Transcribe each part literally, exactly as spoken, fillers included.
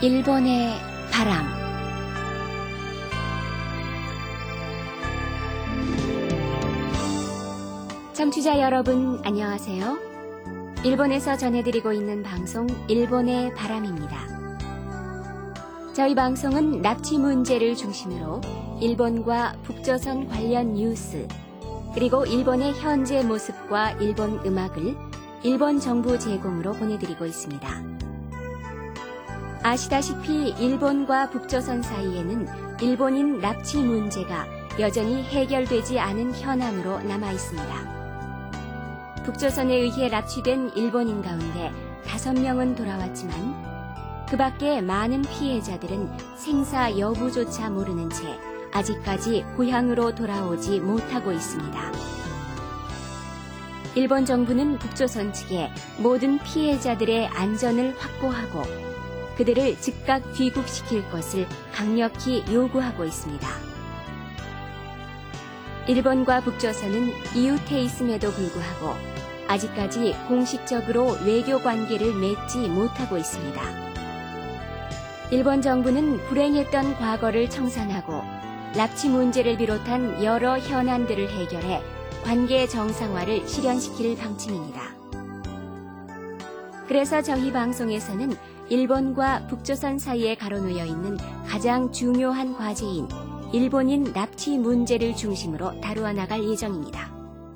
일본의 바람. 청취자 여러분, 안녕하세요. 일본에서 전해드리고 있는 방송 일본의 바람입니다. 저희 방송은 납치 문제를 중심으로 일본과 북조선 관련 뉴스, 그리고 일본의 현재 모습과 일본 음악을 일본 정부 제공으로 보내드리고 있습니다. 아시다시피 일본과 북조선 사이에는 일본인 납치 문제가 여전히 해결되지 않은 현안으로 남아 있습니다. 북조선에 의해 납치된 일본인 가운데 다섯 명은 돌아왔지만 그 밖에 많은 피해자들은 생사 여부조차 모르는 채 아직까지 고향으로 돌아오지 못하고 있습니다. 일본 정부는 북조선 측에 모든 피해자들의 안전을 확보하고 그들을 즉각 귀국시킬 것을 강력히 요구하고 있습니다. 일본과 북조선은 이웃해 있음에도 불구하고 아직까지 공식적으로 외교 관계를 맺지 못하고 있습니다. 일본 정부는 불행했던 과거를 청산하고 납치 문제를 비롯한 여러 현안들을 해결해 관계 정상화를 실현시킬 방침입니다. 그래서 저희 방송에서는 일본과 북조선 사이에 가로놓여 있는 가장 중요한 과제인 일본인 납치 문제를 중심으로 다루어 나갈 예정입니다.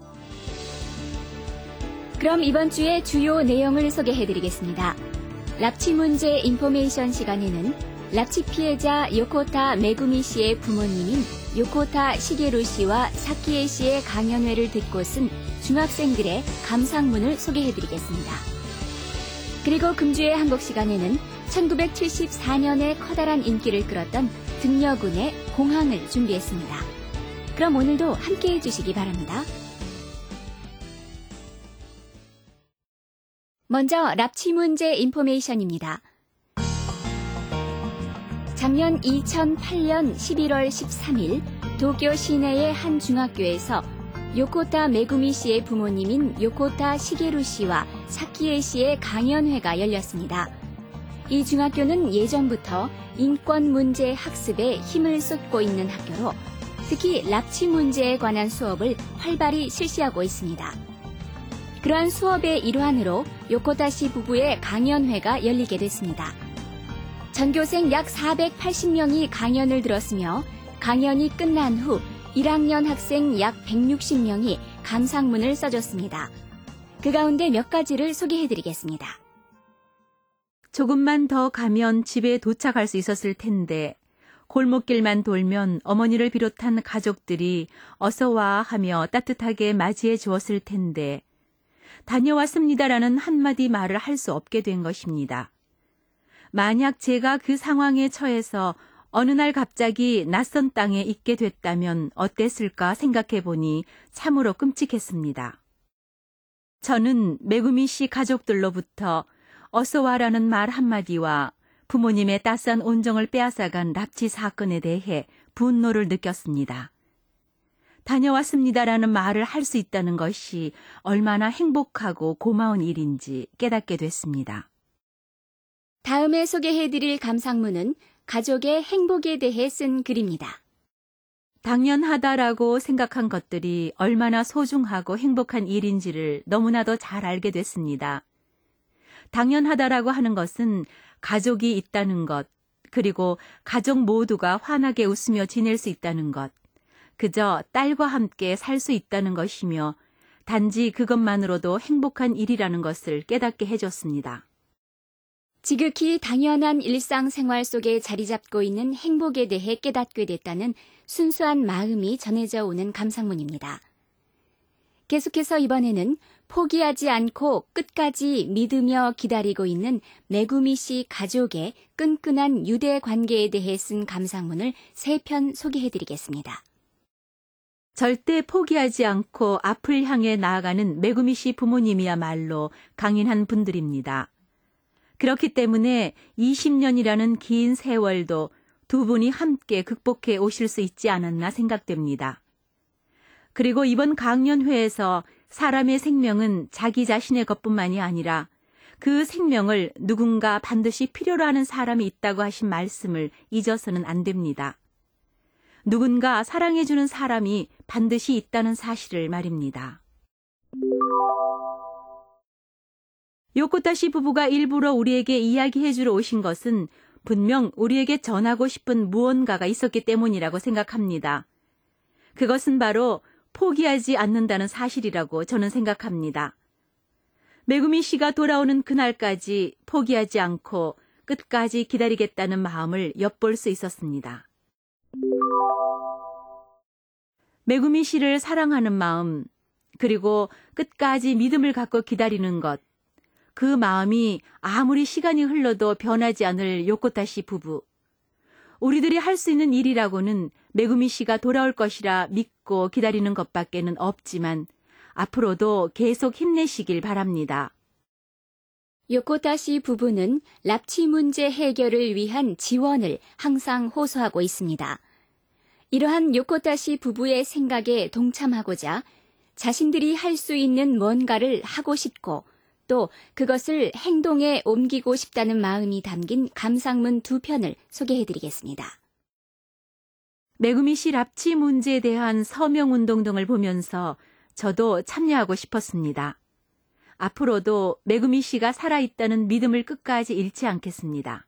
그럼 이번 주의 주요 내용을 소개해드리겠습니다. 납치 문제 인포메이션 시간에는 납치 피해자 요코타 메구미 씨의 부모님인 요코타 시게루 씨와 사키에 씨의 강연회를 듣고 쓴 중학생들의 감상문을 소개해드리겠습니다. 그리고 금주의 한국 시간에는 천구백칠십사 년에 커다란 인기를 끌었던 등려군의 공항을 준비했습니다. 그럼 오늘도 함께해 주시기 바랍니다. 먼저 납치 문제 인포메이션입니다. 작년 이천팔 년 십일월 십삼일 도쿄 시내의 한 중학교에서 요코타 메구미 씨의 부모님인 요코타 시게루 씨와 사키에 씨의 강연회가 열렸습니다. 이 중학교는 예전부터 인권 문제 학습에 힘을 쏟고 있는 학교로 특히 납치 문제에 관한 수업을 활발히 실시하고 있습니다. 그러한 수업의 일환으로 요코타 씨 부부의 강연회가 열리게 됐습니다. 전교생 약 사백팔십 명이 강연을 들었으며 강연이 끝난 후 일 학년 학생 약 백육십 명이 감상문을 써줬습니다. 그 가운데 몇 가지를 소개해드리겠습니다. 조금만 더 가면 집에 도착할 수 있었을 텐데 골목길만 돌면 어머니를 비롯한 가족들이 어서 와 하며 따뜻하게 맞이해 주었을 텐데 다녀왔습니다라는 한마디 말을 할 수 없게 된 것입니다. 만약 제가 그 상황에 처해서 어느 날 갑자기 낯선 땅에 있게 됐다면 어땠을까 생각해 보니 참으로 끔찍했습니다. 저는 메구미 씨 가족들로부터 어서 와라는 말 한마디와 부모님의 따스한 온정을 빼앗아간 납치 사건에 대해 분노를 느꼈습니다. 다녀왔습니다라는 말을 할 수 있다는 것이 얼마나 행복하고 고마운 일인지 깨닫게 됐습니다. 다음에 소개해드릴 감상문은 가족의 행복에 대해 쓴 글입니다. 당연하다라고 생각한 것들이 얼마나 소중하고 행복한 일인지를 너무나도 잘 알게 됐습니다. 당연하다라고 하는 것은 가족이 있다는 것, 그리고 가족 모두가 환하게 웃으며 지낼 수 있다는 것, 그저 딸과 함께 살 수 있다는 것이며 단지 그것만으로도 행복한 일이라는 것을 깨닫게 해줬습니다. 지극히 당연한 일상생활 속에 자리 잡고 있는 행복에 대해 깨닫게 됐다는 순수한 마음이 전해져 오는 감상문입니다. 계속해서 이번에는 포기하지 않고 끝까지 믿으며 기다리고 있는 메구미 씨 가족의 끈끈한 유대 관계에 대해 쓴 감상문을 세 편 소개해드리겠습니다. 절대 포기하지 않고 앞을 향해 나아가는 메구미 씨 부모님이야말로 강인한 분들입니다. 그렇기 때문에 이십 년이라는 긴 세월도 두 분이 함께 극복해 오실 수 있지 않았나 생각됩니다. 그리고 이번 강연회에서 사람의 생명은 자기 자신의 것뿐만이 아니라 그 생명을 누군가 반드시 필요로 하는 사람이 있다고 하신 말씀을 잊어서는 안 됩니다. 누군가 사랑해주는 사람이 반드시 있다는 사실을 말입니다. 요코타시 부부가 일부러 우리에게 이야기해주러 오신 것은 분명 우리에게 전하고 싶은 무언가가 있었기 때문이라고 생각합니다. 그것은 바로 포기하지 않는다는 사실이라고 저는 생각합니다. 메구미 씨가 돌아오는 그날까지 포기하지 않고 끝까지 기다리겠다는 마음을 엿볼 수 있었습니다. 메구미 씨를 사랑하는 마음, 그리고 끝까지 믿음을 갖고 기다리는 것, 그 마음이 아무리 시간이 흘러도 변하지 않을 요코타시 부부. 우리들이 할 수 있는 일이라고는 메구미 씨가 돌아올 것이라 믿고 기다리는 것밖에는 없지만 앞으로도 계속 힘내시길 바랍니다. 요코타시 부부는 납치 문제 해결을 위한 지원을 항상 호소하고 있습니다. 이러한 요코타시 부부의 생각에 동참하고자 자신들이 할 수 있는 뭔가를 하고 싶고 또 그것을 행동에 옮기고 싶다는 마음이 담긴 감상문 두 편을 소개해드리겠습니다. 메구미 씨 납치 문제에 대한 서명운동 등을 보면서 저도 참여하고 싶었습니다. 앞으로도 메구미 씨가 살아있다는 믿음을 끝까지 잃지 않겠습니다.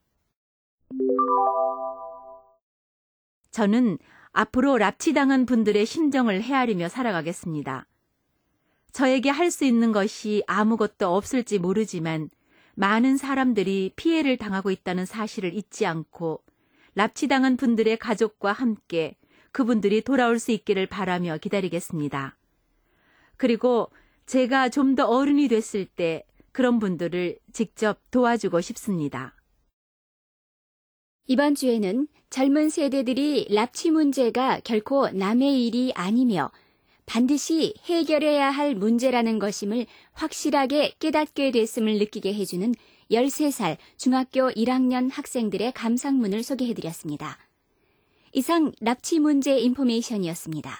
저는 앞으로 납치당한 분들의 심정을 헤아리며 살아가겠습니다. 저에게 할 수 있는 것이 아무것도 없을지 모르지만 많은 사람들이 피해를 당하고 있다는 사실을 잊지 않고 납치당한 분들의 가족과 함께 그분들이 돌아올 수 있기를 바라며 기다리겠습니다. 그리고 제가 좀 더 어른이 됐을 때 그런 분들을 직접 도와주고 싶습니다. 이번 주에는 젊은 세대들이 납치 문제가 결코 남의 일이 아니며 반드시 해결해야 할 문제라는 것임을 확실하게 깨닫게 됐음을 느끼게 해주는 열세 살 중학교 일 학년 학생들의 감상문을 소개해드렸습니다. 이상 납치 문제 인포메이션이었습니다.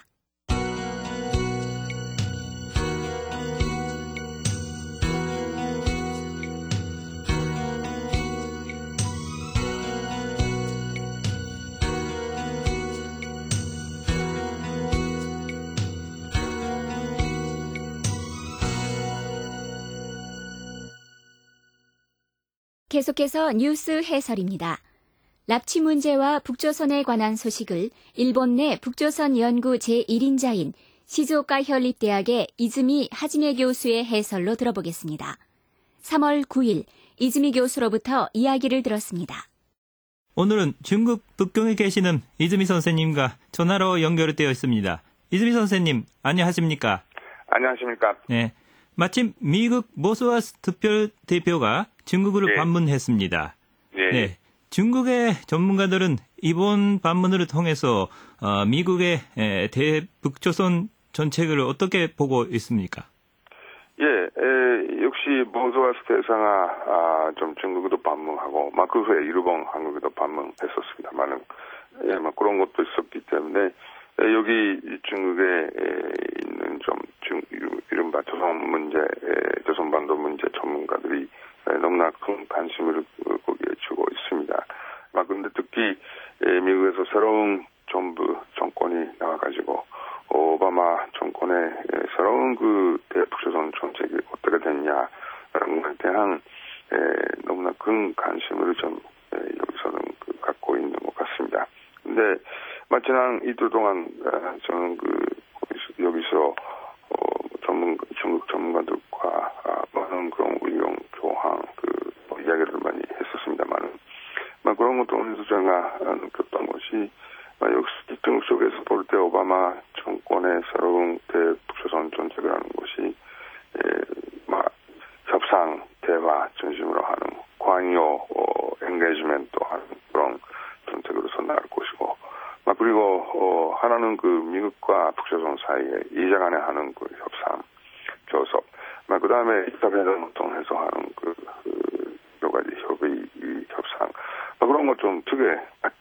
계속해서 뉴스 해설입니다. 납치 문제와 북조선에 관한 소식을 일본 내 북조선 연구 제일 인자인 시즈오카 현립대학의 이즈미 하지메 교수의 해설로 들어보겠습니다. 삼월 구일 이즈미 교수로부터 이야기를 들었습니다. 오늘은 중국 북경에 계시는 이즈미 선생님과 전화로 연결되어 있습니다. 이즈미 선생님, 안녕하십니까? 안녕하십니까? 네. 마침 미국 모스와스 특별대표가 중국을 예. 방문했습니다. 예. 네. 중국의 전문가들은 이번 방문을 통해서 어, 미국의 에, 대북조선 정책을 어떻게 보고 있습니까? 예, 에, 역시 모스와스 대사가 아, 좀 중국에도 방문하고, 막 그 후에 일본, 한국에도 방문했었습니다만은, 예, 막 그런 것도 있었기 때문에 에, 여기 중국에 에, 있는 좀 중, 이른바 조선 문제, 에, 조선반도 문제 전문가들이 에, 너무나 큰 관심을 거기에 주고 있습니다. 막 근데 특히 에, 미국에서 새로운 정부 정권이 나와가지고 오바마 정권의 새로운 그 대북조선 정책이 어떻게 됐냐라는 것에 대한 에, 너무나 큰 관심을 좀 에, 여기서는 그 갖고 있는 것 같습니다. 근데 지난 이틀 동안 에, 저는 그 여기서 어, 전문 중국 전문가들과 아, 많은 그런 의견 교환 그 뭐, 이야기를 많이 했었습니다만은, 막 그런 것도 통해서 제가 느꼈던 것이, 막 역시 중국 속에서 볼 때 오바마 정권의 새로운 대북조선 정책을 하는 것이 에, 막 협상, 대화 중심으로 하는 관여, 어, 엔게이지먼트 하는 그런 정책으로서 나갈 것이고, 막 그리고 어, 하나는 그 미국과 북조선 사이에 이자 간에 하는 그 협상, 교섭, 막 그다음에 이사회담을 통해서 하는 그, 그 여러 가지 협의, 협상, 막 그런 것 좀 되게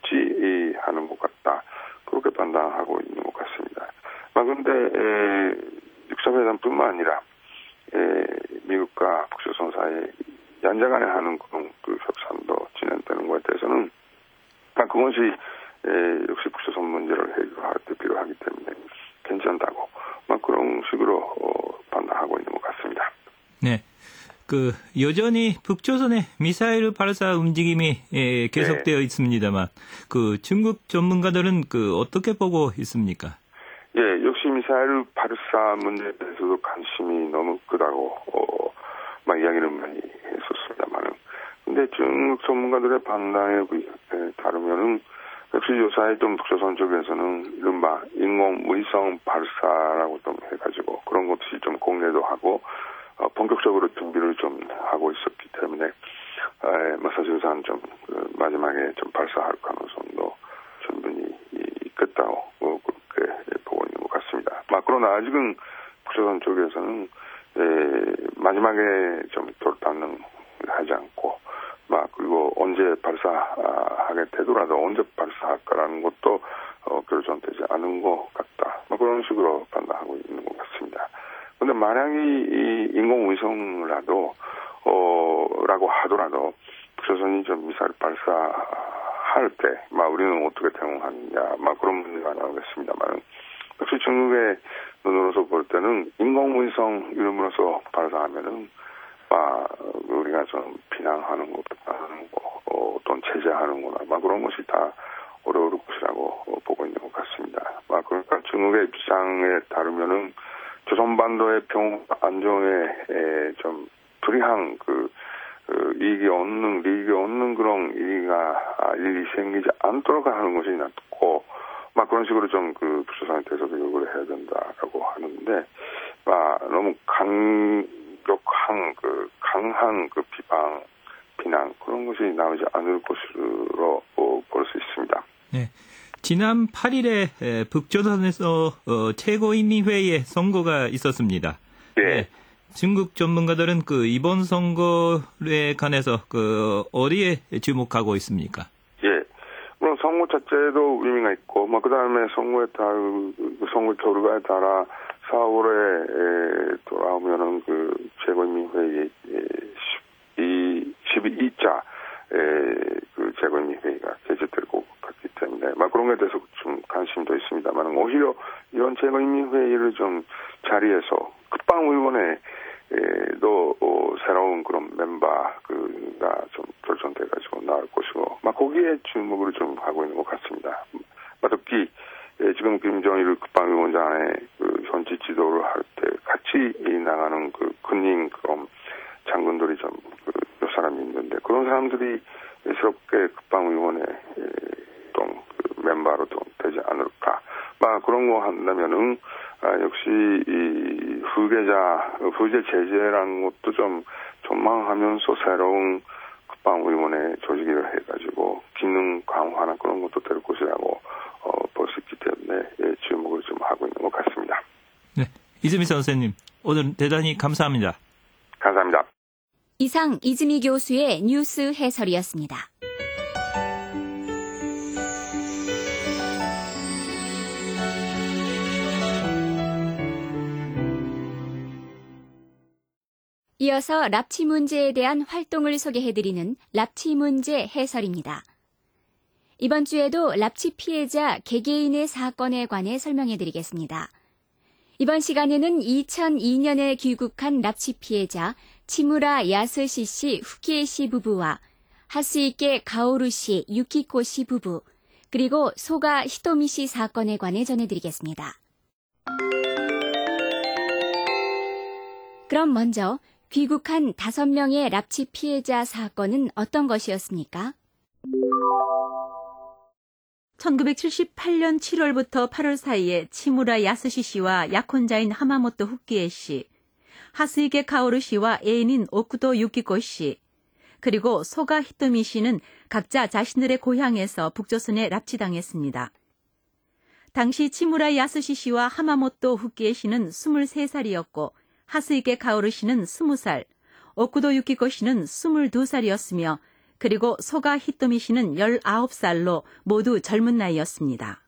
같이 하는 것 같다. 그렇게 판단하고 있는 것 같습니다. 막 근데 육 차 회담뿐만 아니라 에, 미국과 북조선 사이에 남녀 간에 하는 그런 그 협상도 진행되는 것에 대해서는 그것이 에, 역시 북조선 문제를 해결할 때 필요하기 때문에 괜찮다고 막 그런 식으로 어, 판단하고 있는 것 같습니다. 네. 그 여전히 북조선의 미사일 발사 움직임이 예, 계속되어 네. 있습니다만 그 중국 전문가들은 그 어떻게 보고 있습니까? 예, 역시 미사일 발사 문제에 대해서도 관심이 너무 크다고 어, 막 이야기를 많이 했었습니다만은 근데 중국 전문가들의 판단에 따르면은 역시 요사이 좀 북조선 쪽에서는 이른바 인공위성 발사라고 좀 해가지고 그런 것이 좀 공개도 하고 어, 본격적으로 준비를 좀 하고 있었기 때문에 에, 뭐 사실상 좀 그, 마지막에 좀 발사할 가능성도 충분히 있겠다고 뭐 그렇게 보고 있는 것 같습니다. 막 그러나 아직은 북조선 쪽에서는 에, 마지막에 좀 돌파는 하지 않고 막 그리고 언제 발사하게 되더라도 언제 발사할까라는 것도 어, 결정되지 않은 것 같다. 뭐 그런 식으로 판단하고 있는 것 같습니다. 근데 만약에 이 인공위성이라도 어 라고 하더라도 북조선이 좀 미사일 발사할 때, 막 우리는 어떻게 대응하느냐, 막 그런 문제가 나오겠습니다만, 역시 중국의 눈으로서 볼 때는 인공위성 이름으로서 발사하면은, 막 우리가 좀 비난하는 것보다는 거, 어, 또는 제재하는거나, 막 그런 것이 다 어려울 것이라고 보고 있는 것 같습니다. 막 그러니까 중국의 입장에 따르면은. 조선반도의 평화 안정에 좀 불이한 그, 그 이익이 얻는 이익이 얻는 그런 일이가 일이 생기지 않도록 하는 것이 낫고 막 그런 식으로 좀 그 북조선에 대해서도 요구를 해야 된다라고 하는데 막 너무 강력한 그 강한 그 비방 비난 그런 것이 나오지 않을 것으로 볼 수 있습니다. 네. 지난 팔 일에 북조선에서 최고인민회의에 선거가 있었습니다. 네. 네. 중국 전문가들은 그 이번 선거에 관해서 그 어디에 주목하고 있습니까? 예. 물론 선거 자체도 의미가 있고, 뭐 그다음에 선거에 따라 선거 결과에 따라 사월에 돌아오면은 그 최고인민회의 이 십이 차 그 최고인민회의가 개최될 것 같기 때문에, 막 그런 것에 대해서 좀 관심도 있습니다만, 오히려 이런 최고인민회의를 좀 자리에서 국방위원회 도 어, 새로운 그런 멤버가 좀 결정돼가지고 나올 것이고, 막 거기에 주목을 좀 하고 있는 것 같습니다. 특히 예, 지금 김정일 국방위원장의 그 현지 지도를 할 때 같이 나가는 그 군인 그런 장군들이 좀 몇 사람이 있는데 그런 사람들이 새롭게 국방위원회 좀 그 멤버로 좀 되지 않을까. 막 그런 거 한다면은 아, 역시 이 후계자 후계 제재라는 것도 좀 전망하면서 새로운 국방위원회 조직을 해가지고 기능 강화나 그런 것도 될 것이라고 어, 볼 수 있기 때문에 예, 주목을 좀 하고 있는 것 같습니다. 네, 이즈미 선생님 오늘 대단히 감사합니다. 감사합니다. 이상 이즈미 교수의 뉴스 해설이었습니다. 이어서 납치 문제에 대한 활동을 소개해드리는 납치 문제 해설입니다. 이번 주에도 납치 피해자 개개인의 사건에 관해 설명해드리겠습니다. 이번 시간에는 이천이 년에 귀국한 납치 피해자 치무라 야스시 씨, 후키에 씨 부부와 하스이케 가오루 씨, 유키코 씨 부부, 그리고 소가 히토미 씨 사건에 관해 전해드리겠습니다. 그럼 먼저 귀국한 다섯 명의 납치 피해자 사건은 어떤 것이었습니까? 천구백칠십팔 년 칠월부터 팔월 사이에 치무라 야스시 씨와 약혼자인 하마모토 후키에 씨, 하스이게 카오루 씨와 애인인 오쿠도 유키코 씨, 그리고 소가 히토미 씨는 각자 자신들의 고향에서 북조선에 납치당했습니다. 당시 치무라 야스시 씨와 하마모토 후키에 씨는 스물세 살이었고 하스이게 카오루 씨는 스무 살, 오쿠도 유키코 씨는 스물두 살이었으며 그리고 소가 히토미 씨는 열아홉 살로 모두 젊은 나이였습니다.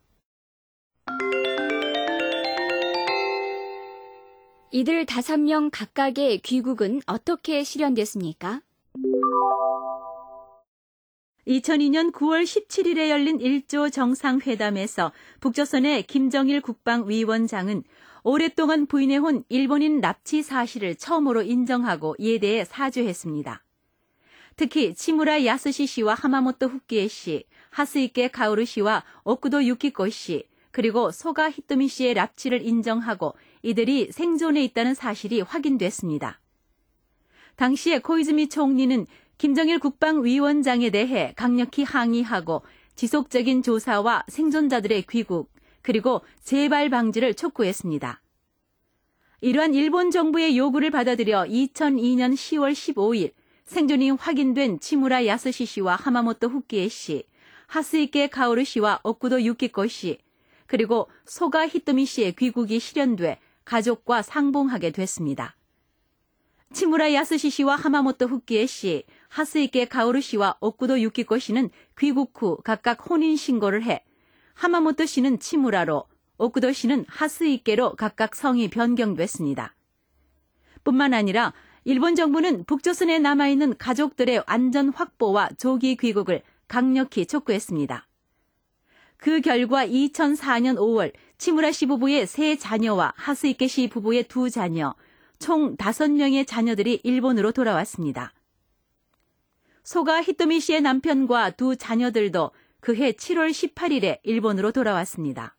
이들 다섯 명 각각의 귀국은 어떻게 실현됐습니까? 이천이년 구월 십칠일에 열린 일조 정상회담에서 북조선의 김정일 국방위원장은 오랫동안 부인해온 일본인 납치 사실을 처음으로 인정하고 이에 대해 사죄했습니다. 특히 치무라 야스시 씨와 하마모토 후키에 씨, 하스이케 가오루 씨와 오쿠도 유키코 씨, 그리고 소가 히토미 씨의 납치를 인정하고 이들이 생존해 있다는 사실이 확인됐습니다. 당시에 코이즈미 총리는 김정일 국방위원장에 대해 강력히 항의하고 지속적인 조사와 생존자들의 귀국, 그리고 재발 방지를 촉구했습니다. 이러한 일본 정부의 요구를 받아들여 이천이년 시월 십오일 생존이 확인된 치무라 야스시 씨와 하마모토 후키에 씨, 하스이케 가오루 씨와 오쿠도 유키코 씨, 그리고 소가 히토미 씨의 귀국이 실현돼 가족과 상봉하게 됐습니다. 치무라 야스시 씨와 하마모토 후키에 씨, 하스이케 가오루 씨와 오쿠도 유키코 씨는 귀국 후 각각 혼인 신고를 해 하마모토 씨는 치무라로, 오쿠도 씨는 하스이케로 각각 성이 변경됐습니다. 뿐만 아니라 일본 정부는 북조선에 남아있는 가족들의 안전 확보와 조기 귀국을 강력히 촉구했습니다. 그 결과 이천사년 오월 치무라 씨 부부의 세 자녀와 하스이케 씨 부부의 두 자녀, 총 다섯 명의 자녀들이 일본으로 돌아왔습니다. 소가 히토미 씨의 남편과 두 자녀들도 그해 칠월 십팔일에 일본으로 돌아왔습니다.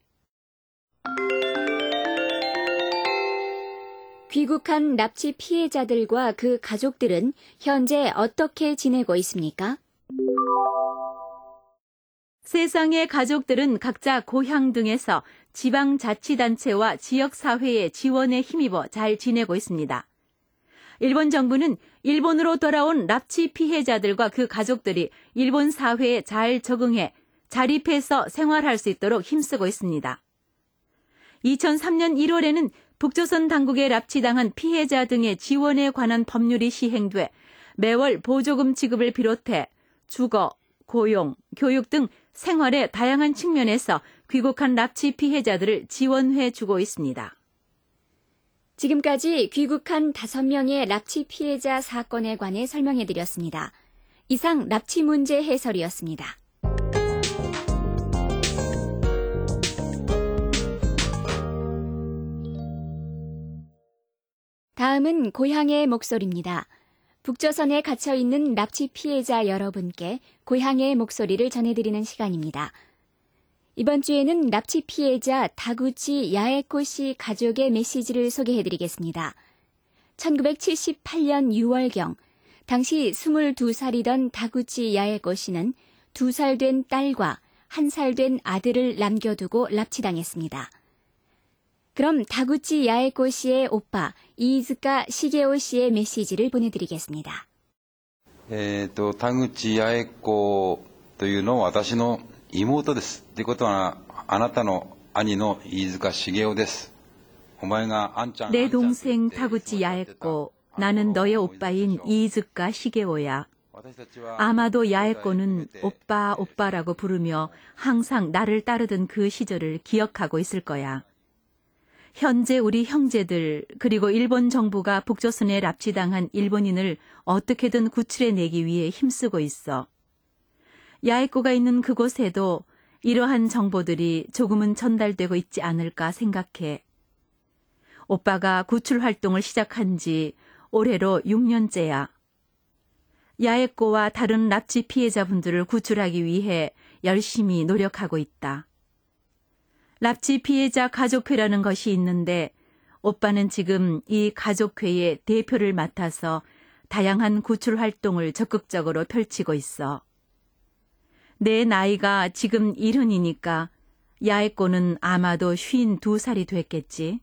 귀국한 납치 피해자들과 그 가족들은 현재 어떻게 지내고 있습니까? 세상의 가족들은 각자 고향 등에서 지방자치단체와 지역사회의 지원에 힘입어 잘 지내고 있습니다. 일본 정부는 일본으로 돌아온 납치 피해자들과 그 가족들이 일본 사회에 잘 적응해 자립해서 생활할 수 있도록 힘쓰고 있습니다. 이천삼년 일월에는 북조선 당국에 납치당한 피해자 등의 지원에 관한 법률이 시행돼 매월 보조금 지급을 비롯해 주거, 고용, 교육 등 생활의 다양한 측면에서 귀국한 납치 피해자들을 지원해 주고 있습니다. 지금까지 귀국한 다섯 명의 납치 피해자 사건에 관해 설명해 드렸습니다. 이상 납치 문제 해설이었습니다. 다음은 고향의 목소리입니다. 북조선에 갇혀있는 납치 피해자 여러분께 고향의 목소리를 전해드리는 시간입니다. 이번 주에는 납치 피해자 다구치 야에코 씨 가족의 메시지를 소개해드리겠습니다. 천구백칠십팔년 유월경, 당시 스물두 살이던 다구치 야에코 씨는 두 살 된 딸과 한 살 된 아들을 남겨두고 납치당했습니다. 그럼 다구치 야에코 씨의 오빠 이이즈카 시게오 씨의 메시지를 보내드리겠습니다. えっと、田口八重子というのは私の妹です。ということは、あなたの兄の飯塚茂雄です。お前があんちゃん。 내 동생 다구치 야에코, 나는 너의 오빠인 이이즈카 시게오야. 아마도 야에코는 오빠 오빠라고 부르며 항상 나를 따르던 그 시절을 기억하고 있을 거야. 현재 우리 형제들 그리고 일본 정부가 북조선에 납치당한 일본인을 어떻게든 구출해내기 위해 힘쓰고 있어. 야에코가 있는 그곳에도 이러한 정보들이 조금은 전달되고 있지 않을까 생각해. 오빠가 구출 활동을 시작한 지 올해로 육 년째야. 야에코와 다른 납치 피해자분들을 구출하기 위해 열심히 노력하고 있다. 납치 피해자 가족회라는 것이 있는데 오빠는 지금 이 가족회의 대표를 맡아서 다양한 구출 활동을 적극적으로 펼치고 있어. 내 나이가 지금 일흔이니까 야에코는 아마도 쉰두 살이 됐겠지.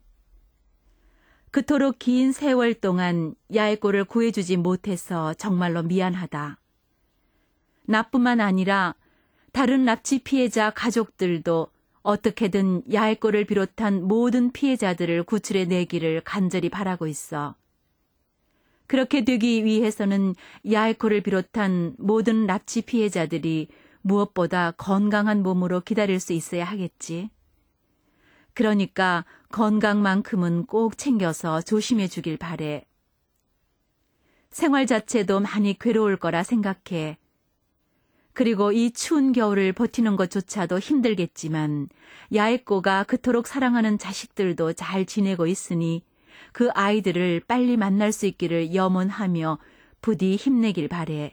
그토록 긴 세월 동안 야에코를 구해주지 못해서 정말로 미안하다. 나뿐만 아니라 다른 납치 피해자 가족들도 어떻게든 야에코를 비롯한 모든 피해자들을 구출해내기를 간절히 바라고 있어. 그렇게 되기 위해서는 야에코를 비롯한 모든 납치 피해자들이 무엇보다 건강한 몸으로 기다릴 수 있어야 하겠지. 그러니까 건강만큼은 꼭 챙겨서 조심해 주길 바래. 생활 자체도 많이 괴로울 거라 생각해. 그리고 이 추운 겨울을 버티는 것조차도 힘들겠지만 야에코가 그토록 사랑하는 자식들도 잘 지내고 있으니 그 아이들을 빨리 만날 수 있기를 염원하며 부디 힘내길 바래.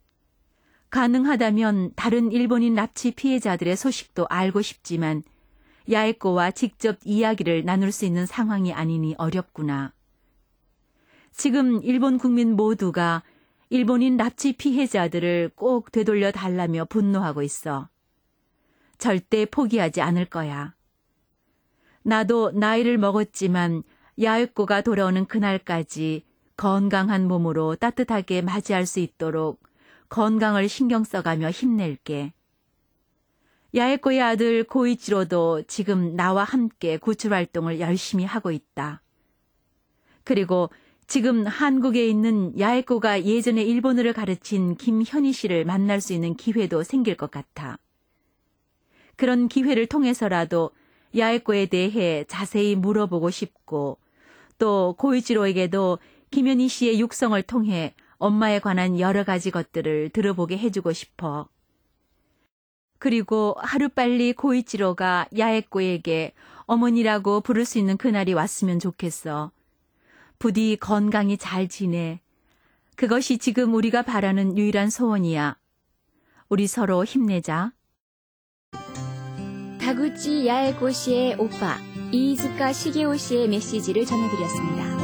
가능하다면 다른 일본인 납치 피해자들의 소식도 알고 싶지만 야에코와 직접 이야기를 나눌 수 있는 상황이 아니니 어렵구나. 지금 일본 국민 모두가 일본인 납치 피해자들을 꼭 되돌려 달라며 분노하고 있어. 절대 포기하지 않을 거야. 나도 나이를 먹었지만 야에코가 돌아오는 그날까지 건강한 몸으로 따뜻하게 맞이할 수 있도록 건강을 신경 써가며 힘낼게. 야에코의 아들 고이치로도 지금 나와 함께 구출 활동을 열심히 하고 있다. 그리고 지금 한국에 있는 야에코가 예전에 일본어를 가르친 김현희 씨를 만날 수 있는 기회도 생길 것 같아. 그런 기회를 통해서라도 야에코에 대해 자세히 물어보고 싶고 또 고이치로에게도 김현희 씨의 육성을 통해 엄마에 관한 여러 가지 것들을 들어보게 해주고 싶어. 그리고 하루빨리 고이치로가 야에코에게 어머니라고 부를 수 있는 그날이 왔으면 좋겠어. 부디 건강히 잘 지내. 그것이 지금 우리가 바라는 유일한 소원이야. 우리 서로 힘내자. 다구치 야에코 씨의 오빠 이이즈카 시게오 씨의 메시지를 전해드렸습니다.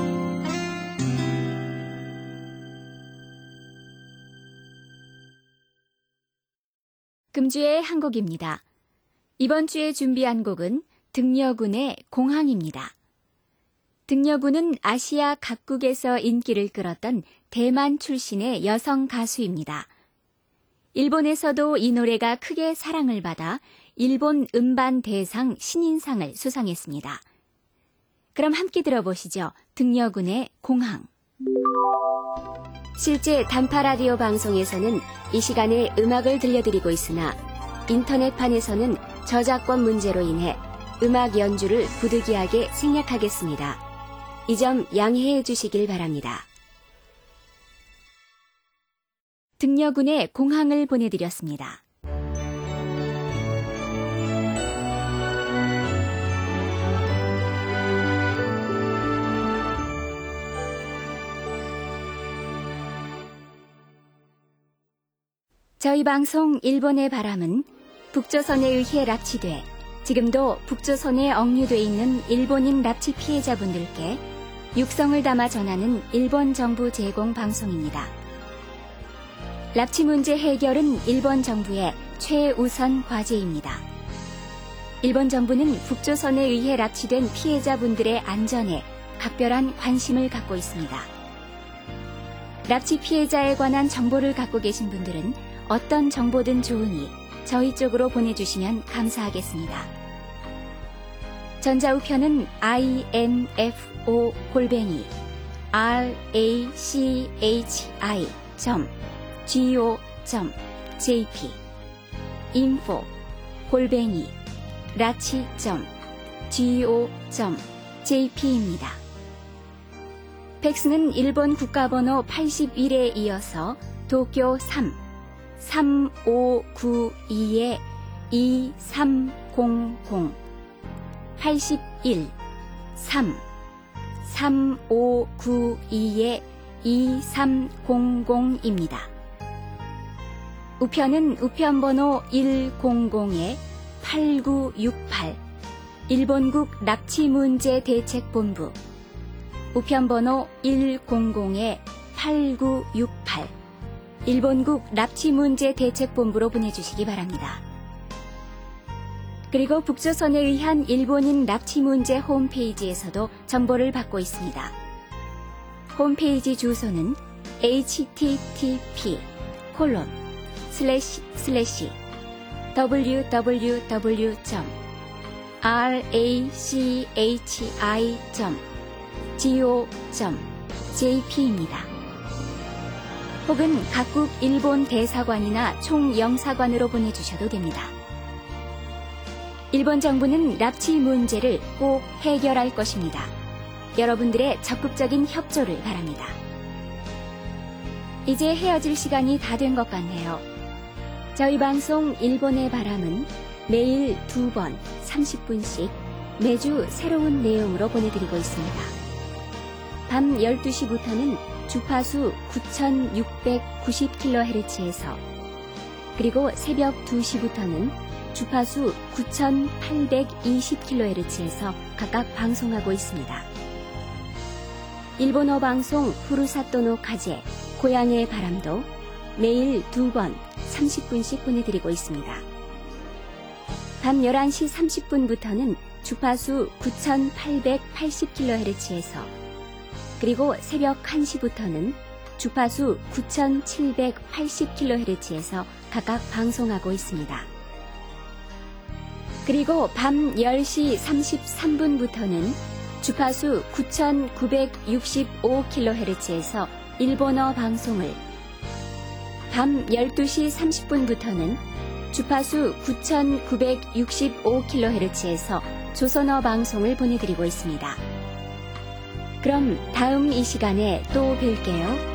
금주의 한 곡입니다. 이번 주에 준비한 곡은 등려군의 공항입니다. 등려군은 아시아 각국에서 인기를 끌었던 대만 출신의 여성 가수입니다. 일본에서도 이 노래가 크게 사랑을 받아 일본 음반 대상 신인상을 수상했습니다. 그럼 함께 들어보시죠. 등려군의 공항. 실제 단파 라디오 방송에서는 이 시간에 음악을 들려드리고 있으나 인터넷판에서는 저작권 문제로 인해 음악 연주를 부득이하게 생략하겠습니다. 이 점 양해해 주시길 바랍니다. 등려군의 공항을 보내드렸습니다. 저희 방송 일본의 바람은 북조선에 의해 납치돼 지금도 북조선에 억류돼 있는 일본인 납치 피해자분들께 육성을 담아 전하는 일본 정부 제공 방송입니다. 납치 문제 해결은 일본 정부의 최우선 과제입니다. 일본 정부는 북조선에 의해 납치된 피해자분들의 안전에 각별한 관심을 갖고 있습니다. 납치 피해자에 관한 정보를 갖고 계신 분들은 어떤 정보든 좋으니 저희 쪽으로 보내주시면 감사하겠습니다. 전자우편은 인포 골뱅이 라치 점 go 점 jp info 골뱅이 라치 점 go 점 jp입니다. 팩스는 일본 국가번호 팔십일에 이어서 도쿄 삼 삼오구이 이삼공공 팔십일 삼 삼오구이 이삼공공입니다. 우편은 우편번호 일공공 팔구육팔 일본국 납치문제대책본부 우편번호 일공공 팔구육팔 일본국 납치문제대책본부로 보내주시기 바랍니다. 그리고 북조선에 의한 일본인 납치 문제 홈페이지에서도 정보를 받고 있습니다. 홈페이지 주소는 에이치티티피 콜론 슬래시 슬래시 더블유더블유더블유 점 라치 점 go 점 jp입니다. 혹은 각국 일본 대사관이나 총영사관으로 보내주셔도 됩니다. 일본 정부는 납치 문제를 꼭 해결할 것입니다. 여러분들의 적극적인 협조를 바랍니다. 이제 헤어질 시간이 다 된 것 같네요. 저희 방송 일본의 바람은 매일 두 번 삼십 분씩 매주 새로운 내용으로 보내드리고 있습니다. 밤 열두 시부터는 주파수 구천육백구십 킬로헤르츠에서 그리고 새벽 두 시부터는 주파수 구천팔백이십 킬로헤르츠에서 각각 방송하고 있습니다. 일본어 방송 후루사토노 카제 고향의 바람도 매일 두 번 삼십 분씩 보내드리고 있습니다. 밤 열한 시 삼십 분부터는 주파수 구천팔백팔십 킬로헤르츠에서 그리고 새벽 한 시부터는 주파수 구천칠백팔십 킬로헤르츠에서 각각 방송하고 있습니다. 그리고 밤 열 시 삼십삼 분부터는 주파수 구천구백육십오 킬로헤르츠에서 일본어 방송을, 밤 열두 시 삼십 분부터는 주파수 구천구백육십오 킬로헤르츠에서 조선어 방송을 보내드리고 있습니다. 그럼 다음 이 시간에 또 뵐게요.